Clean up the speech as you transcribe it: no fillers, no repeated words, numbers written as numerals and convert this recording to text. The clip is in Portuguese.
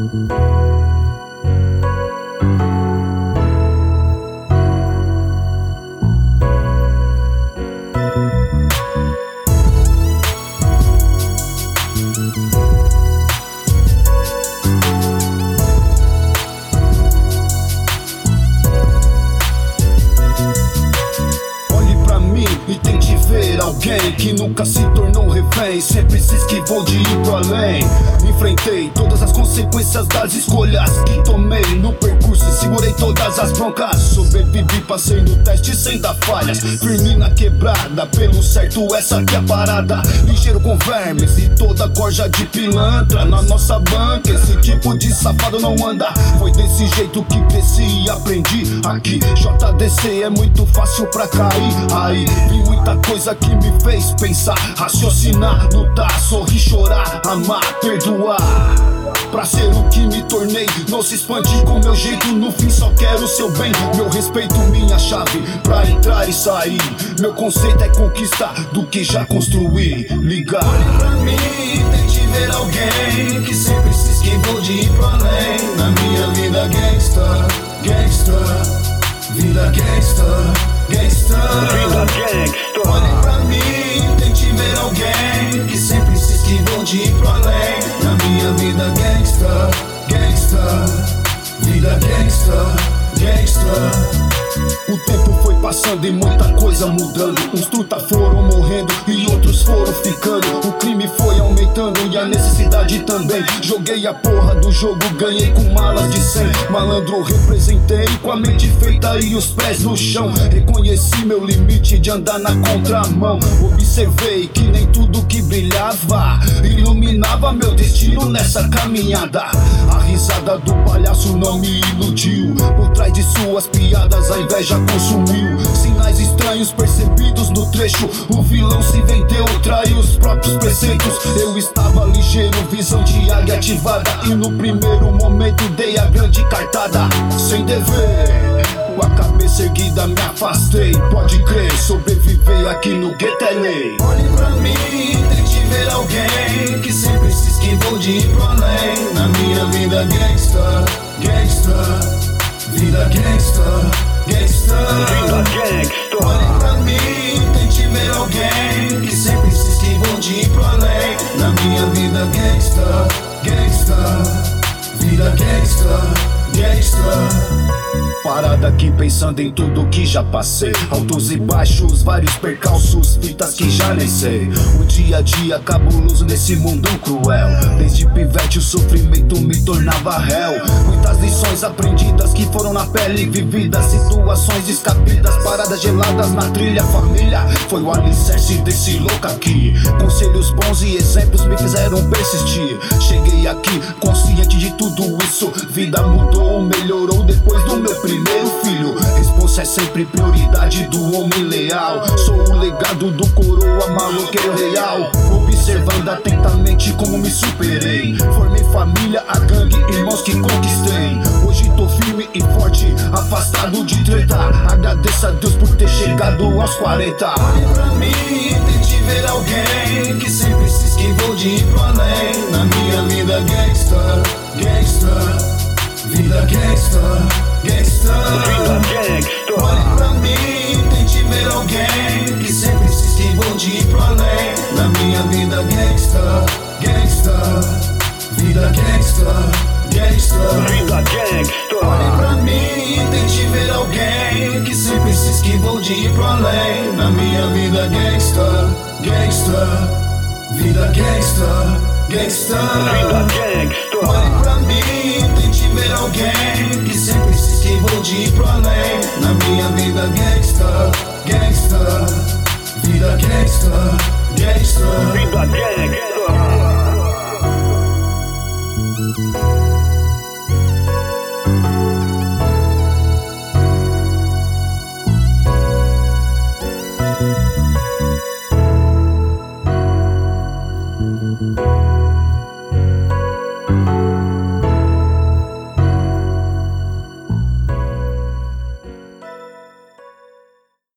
Alguém que nunca se tornou refém, sempre se esquivou de ir pro além. Enfrentei todas as consequências das escolhas que tomei no percurso e segurei todas as broncas. Sobrevivi, passei no teste sem dar falhas, firme na quebrada, pelo certo essa que é a parada. Ligeiro com vermes e toda corja de pilantra na nossa banca, esse tipo de safado não anda. Foi desse jeito que cresci e aprendi. Aqui JDC é muito fácil pra cair. Aí vi muita coisa que me fez pensar, raciocinar, lutar, sorrir, chorar, amar, perdoar. Pra ser o que me tornei, não se expande com meu jeito, no fim só quero seu bem. Meu respeito, minha chave pra entrar e sair. Meu conceito é conquistar do que já construí. Ligar. Olhe pra mim, tente ver alguém que sempre se esquivou de ir pro além. Na minha vida gangsta, gangsta, vida gangsta, gangsta, vida gangsta. Olhe pra mim, tente ver alguém que sempre se esquivou de ir pro além. Na minha vida gangsta, gangsta, vida gangsta, gangsta. O tempo foi passando e muita coisa mudando. Uns truta foram morrendo e outros foram ficando. O crime foi aumentando e a necessidade também. Joguei a porra do jogo, ganhei com malas de 100. Malandro representei com a mente feita e os pés no chão. Reconheci meu limite de andar na contramão. Observei que nem tudo que brilhava iluminava meu destino nessa caminhada. A risada do palhaço não me iludiu. Por trás de suas piadas a inveja consumiu. Sinais estranhos percebidos no trecho. O vilão se vendeu, traiu os próprios preceitos. Eu estava ligeiro, visão de águia ativada, e no primeiro momento dei a grande cartada. Sem dever, com a cabeça erguida me afastei. Pode crer, sobreviver aqui no gueto é lei. Olhe pra mim, tente ver alguém que sempre se esquivou de ir pro além. Na minha vida gangsta, gangsta, vida gangsta, gangsta, vida gangsta. Olhe pra mim, tente ver alguém que sempre se esquivou de ir pro além. Na minha vida gangsta, gangsta, vida gangsta, gangsta. Parada aqui pensando em tudo que já passei. Altos e baixos, vários percalços, fitas que já nem sei. O dia a dia cabuloso nesse mundo cruel. Desde pivete o sofrimento me tornava réu. Muitas lições aprendidas que foram na pele vividas. Situações descapidas, paradas geladas na trilha. Família foi o alicerce desse louco aqui. Conselhos bons e exemplos me fizeram persistir. Cheguei aqui consciente de tudo isso. Vida mudou, melhorou depois do meu primeiro filho. Responsa é sempre prioridade do homem leal. Sou o legado do coroa maloqueiro real. Observando atentamente como me superei. Formei família, a gangue, irmãos que conquistei. Hoje tô firme e forte, afastado de treta. Agradeço a Deus por ter chegado aos 40. Olhe pra mim, tente ver alguém que sempre se esquivou de ir pro além. Na minha vida gangsta, gangsta, vida gangsta, gangsta, vida gangsta. Olhe pra mim, tente ver alguém que sempre se esquivou de ir pro além. Na minha vida gangsta, gangsta, vida gangsta, gangsta, vida gangsta. Olhe pra mim, tente ver alguém que sempre se esquivou de ir pro além. Na minha vida gangsta, gangsta, vida gangsta, gangsta, vida gangsta. Olhe pra mim, tente ver alguém que sempre se esquivou de ir pro além. Na minha vida gangsta, gangsta, vida gangsta, gangsta, vida gangsta.